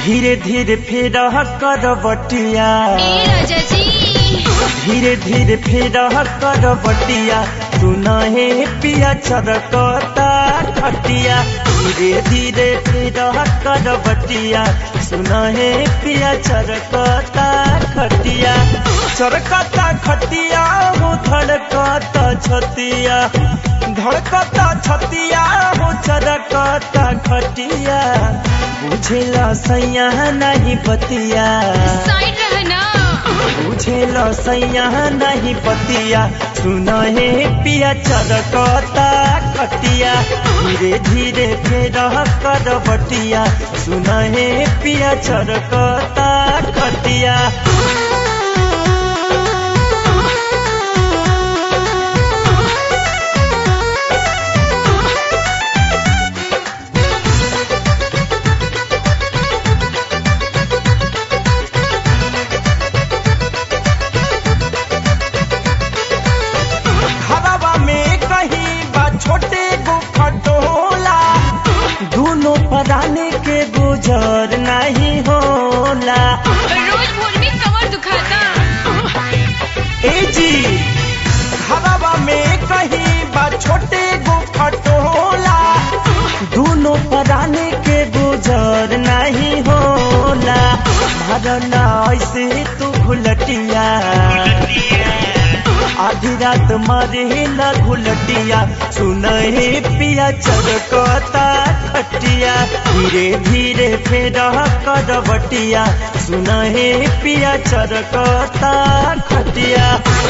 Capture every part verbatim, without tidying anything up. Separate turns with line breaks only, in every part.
धीरे धीरे फिर करवटिया धीरे धीरे फिर करवटिया सुना है पिया चरकता खटिया धीरे धीरे फिर करवटिया सुना है पिया चरकता खटिया चरकता खटिया हो धड़कता छतिया धड़कता छतिया हो चरकता खटिया बुझेला सैया नहीं बतिया बुझेला सैया नहीं बतिया सुना है पिया चरकता खटिया धीरे धीरे फिर करवटिया सुना है पिया चरकता खटिया छोटे गो खटोला दोनों पराने के गुजर नहीं होला
रोज भोर में कमर दुखाता
ए जी हवा में कहीं बा छोटे गो खटोला दोनों पराने के गुजर नहीं होला भरना ऐसे तू घुलटिया आधी रात मारे न घुलटिया सुना है पिया चरकता खटिया धीरे धीरे फिर करवटिया सुना है पिया चरकता खटिया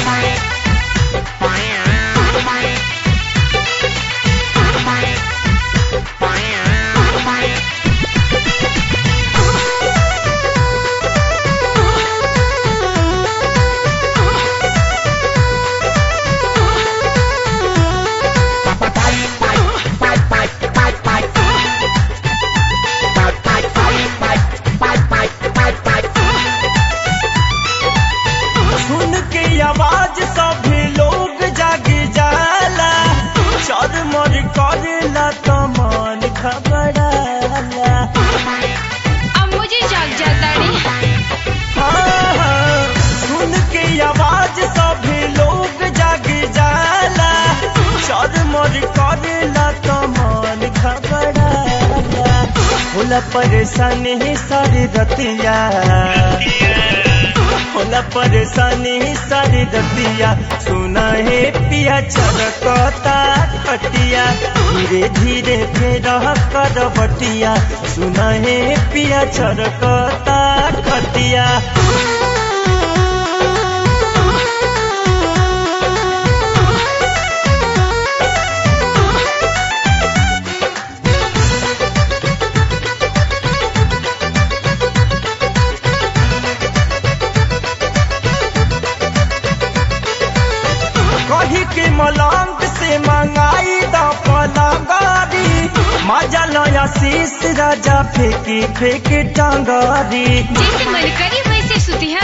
आवाज सभी लोग जाग जाला चरमर करेला तो मन घबराला
अब मुझे जाग जाता रे
हाँ हाँ सुन के आवाज सभी लोग जाग जाला चरमर करेला तो मन घबराला होला परेशानी सारी रतिया होला परेशानी सारी रतिया सुना है पिया चरकता खटिया धीरे धीरे फिर करवटिया सुना है पिया चरकता खटिया कही के मलंग से मंगाई द पलंगारी मजा लया शीश राजा फेंकी फेंकी टांगारी
जैसे मन करी वैसे सुतिया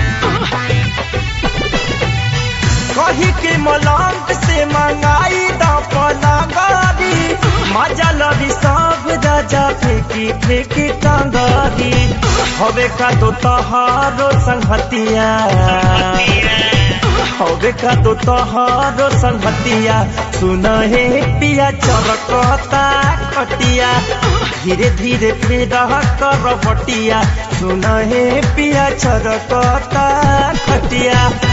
कही के मलंग से मंगाई द पलंगारी मजा लगी सब राजा फेंकी फेंकी टांगारी हवे का तो तहारो संगतिया हवे का तो तोहरो संगतिया सुना है पिया चरकता खटिया धीरे धीरे फिर करवटिया सुना है पिया चरकता खटिया।